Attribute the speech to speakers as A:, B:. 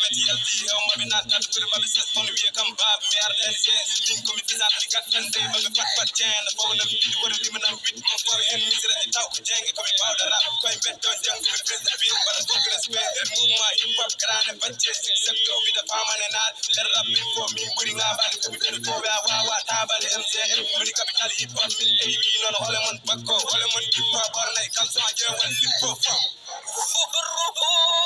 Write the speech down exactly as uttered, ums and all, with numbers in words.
A: T L D hew maɓe nattat ɓuri maɓe ses kono wiye kam baba mi arɗen se min komi bisatali gattande maɓe pat pat ceene fognam ɗiɗi woɗo limanam wit mon fof hen misiraji taw ko jenge komi bawɗo rap koye beddo jangkomi président biir mbaɗa fok respect nder mouvement hip hop grande bacce secto wiɗa famane naat nder rap min fof min ɓuri ngabade komi ɓeɗo foɓe a wawa tabade M C M woni capital hip hop min ewi noon hole mon bakko hole mon hip hop ɓornay kam so a ƴewan lippo fam